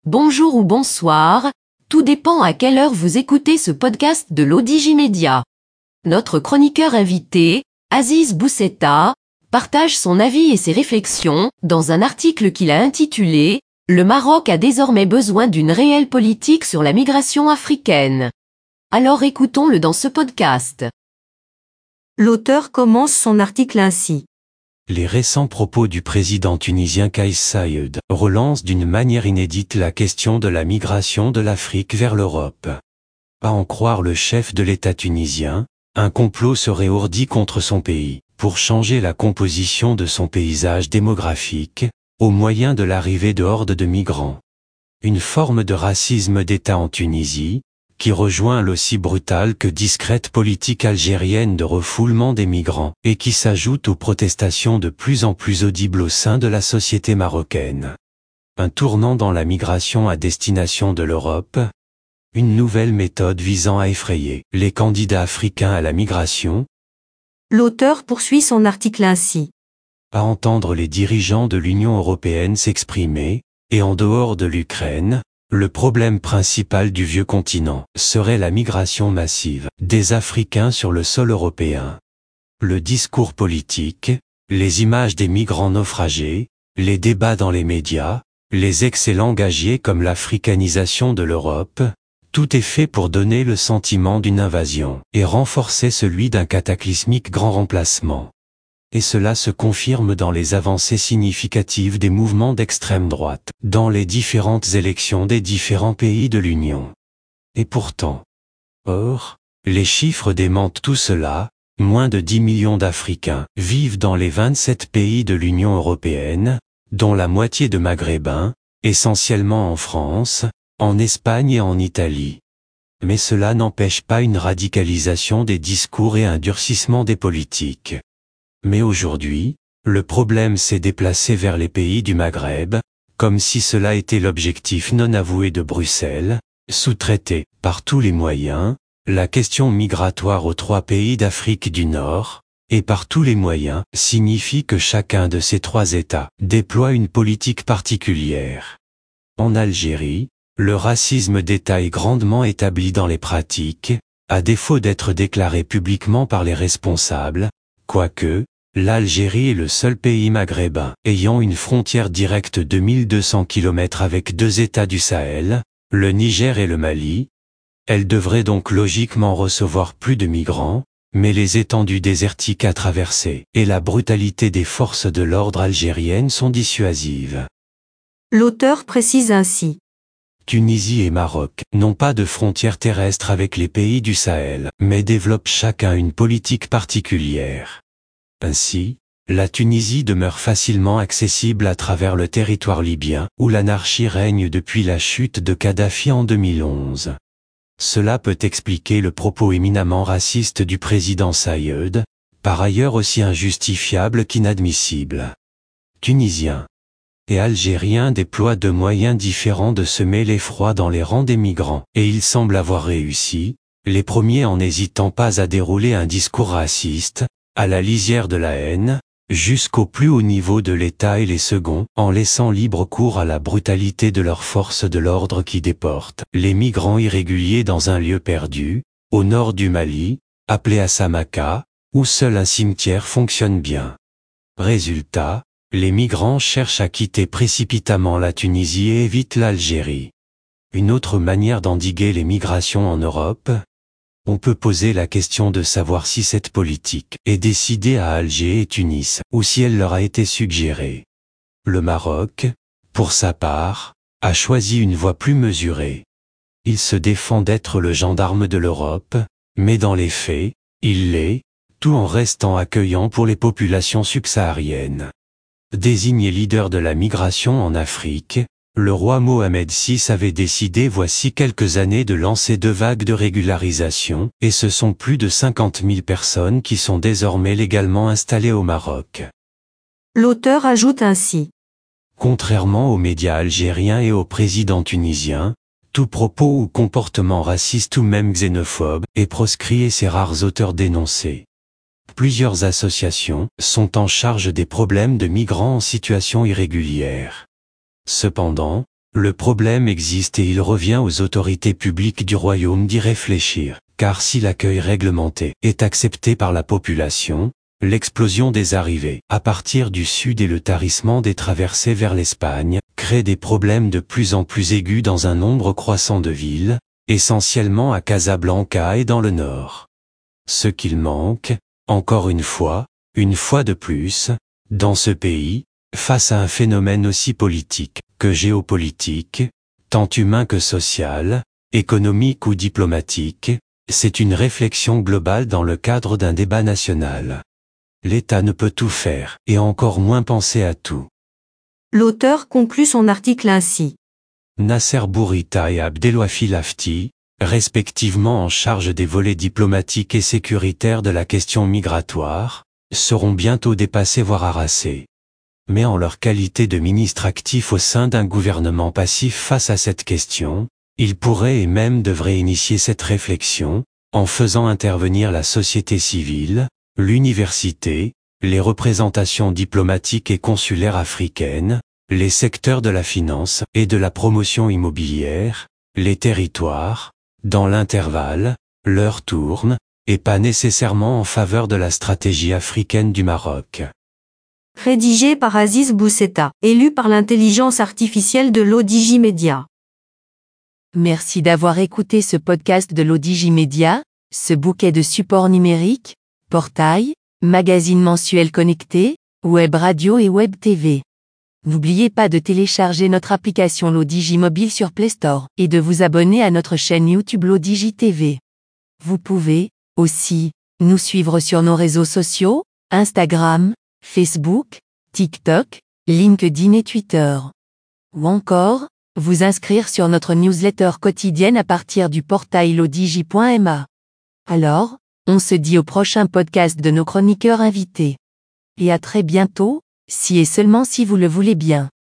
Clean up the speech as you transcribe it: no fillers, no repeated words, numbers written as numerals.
Bonjour ou bonsoir, tout dépend à quelle heure vous écoutez ce podcast de l'Odigimédia. Notre chroniqueur invité, Aziz Boussetta, partage son avis et ses réflexions dans un article qu'il a intitulé « Le Maroc a désormais besoin d'une réelle politique sur la migration africaine ». Alors écoutons-le dans ce podcast. L'auteur commence son article ainsi. Les récents propos du président tunisien Kais Saied relancent d'une manière inédite la question de la migration de l'Afrique vers l'Europe. À en croire le chef de l'État tunisien, un complot serait ourdi contre son pays, pour changer la composition de son paysage démographique, au moyen de l'arrivée de hordes de migrants. Une forme de racisme d'État en Tunisie, qui rejoint l'aussi brutale que discrète politique algérienne de refoulement des migrants, et qui s'ajoute aux protestations de plus en plus audibles au sein de la société marocaine. Un tournant dans la migration à destination de l'Europe, une nouvelle méthode visant à effrayer les candidats africains à la migration. L'auteur poursuit son article ainsi. À entendre les dirigeants de l'Union européenne s'exprimer, et en dehors de l'Ukraine, le problème principal du vieux continent serait la migration massive des Africains sur le sol européen. Le discours politique, les images des migrants naufragés, les débats dans les médias, les excellents gagiers comme l'africanisation de l'Europe, tout est fait pour donner le sentiment d'une invasion et renforcer celui d'un cataclysmique grand remplacement. Et cela se confirme dans les avancées significatives des mouvements d'extrême droite, dans les différentes élections des différents pays de l'Union. Et pourtant, les chiffres démentent tout cela, moins de 10 millions d'Africains vivent dans les 27 pays de l'Union européenne, dont la moitié de Maghrébins, essentiellement en France, en Espagne et en Italie. Mais cela n'empêche pas une radicalisation des discours et un durcissement des politiques. Mais aujourd'hui, le problème s'est déplacé vers les pays du Maghreb, comme si cela était l'objectif non avoué de Bruxelles, sous-traiter, par tous les moyens, la question migratoire aux 3 pays d'Afrique du Nord, et par tous les moyens signifie que chacun de ces 3 États déploie une politique particulière. En Algérie, le racisme d'État est grandement établi dans les pratiques, à défaut d'être déclaré publiquement par les responsables, quoique, l'Algérie est le seul pays maghrébin ayant une frontière directe de 1200 km avec 2 États du Sahel, le Niger et le Mali. Elle devrait donc logiquement recevoir plus de migrants, mais les étendues désertiques à traverser et la brutalité des forces de l'ordre algériennes sont dissuasives. L'auteur précise ainsi. Tunisie et Maroc n'ont pas de frontière terrestre avec les pays du Sahel, mais développent chacun une politique particulière. Ainsi, la Tunisie demeure facilement accessible à travers le territoire libyen, où l'anarchie règne depuis la chute de Kadhafi en 2011. Cela peut expliquer le propos éminemment raciste du président Saied, par ailleurs aussi injustifiable qu'inadmissible. Tunisiens et Algériens déploient de moyens différents de semer l'effroi dans les rangs des migrants, et ils semblent avoir réussi, les premiers en n'hésitant pas à dérouler un discours raciste, à la lisière de la haine, jusqu'au plus haut niveau de l'État, et les seconds, en laissant libre cours à la brutalité de leurs forces de l'ordre qui déportent les migrants irréguliers dans un lieu perdu, au nord du Mali, appelé Assamaka, où seul un cimetière fonctionne bien. Résultat, les migrants cherchent à quitter précipitamment la Tunisie et évitent l'Algérie. Une autre manière d'endiguer les migrations en Europe? On peut poser la question de savoir si cette politique est décidée à Alger et Tunis, ou si elle leur a été suggérée. Le Maroc, pour sa part, a choisi une voie plus mesurée. Il se défend d'être le gendarme de l'Europe, mais dans les faits, il l'est, tout en restant accueillant pour les populations subsahariennes. Désigné leader de la migration en Afrique, le roi Mohamed VI avait décidé voici quelques années de lancer 2 vagues de régularisation, et ce sont plus de 50 000 personnes qui sont désormais légalement installées au Maroc. L'auteur ajoute ainsi. Contrairement aux médias algériens et au président tunisien, tout propos ou comportement raciste ou même xénophobe est proscrit et ses rares auteurs dénoncés. Plusieurs associations sont en charge des problèmes de migrants en situation irrégulière. Cependant, Le problème existe et il revient aux autorités publiques du royaume d'y réfléchir, car si l'accueil réglementé est accepté par la population, l'explosion des arrivées à partir du sud et le tarissement des traversées vers l'Espagne créent des problèmes de plus en plus aigus dans un nombre croissant de villes, essentiellement à Casablanca et dans le nord. Ce qu'il manque, encore une fois de plus, dans ce pays, face à un phénomène aussi politique que géopolitique, tant humain que social, économique ou diplomatique, c'est une réflexion globale dans le cadre d'un débat national. L'État ne peut tout faire, et encore moins penser à tout. L'auteur conclut son article ainsi. Nasser Bourita et Abdelwafi Lafti, respectivement en charge des volets diplomatiques et sécuritaires de la question migratoire, seront bientôt dépassés voire harassés. Mais en leur qualité de ministre actif au sein d'un gouvernement passif face à cette question, ils pourraient et même devraient initier cette réflexion, en faisant intervenir la société civile, l'université, les représentations diplomatiques et consulaires africaines, les secteurs de la finance et de la promotion immobilière, les territoires, dans l'intervalle, l'heure tourne, et pas nécessairement en faveur de la stratégie africaine du Maroc. Rédigé par Aziz Boussetta, élu par l'intelligence artificielle de l'Odigimédia. Merci d'avoir écouté ce podcast de l'Odigimédia, ce bouquet de supports numériques, portail, magazine mensuel connecté, web radio et web TV. N'oubliez pas de télécharger notre application l'Odigi Mobile sur Play Store et de vous abonner à notre chaîne YouTube l'Odigi TV. Vous pouvez, aussi, nous suivre sur nos réseaux sociaux, Instagram, Facebook, TikTok, LinkedIn et Twitter. Ou encore, vous inscrire sur notre newsletter quotidienne à partir du portail lodigi.ma. Alors, on se dit au prochain podcast de nos chroniqueurs invités. Et à très bientôt, si et seulement si vous le voulez bien.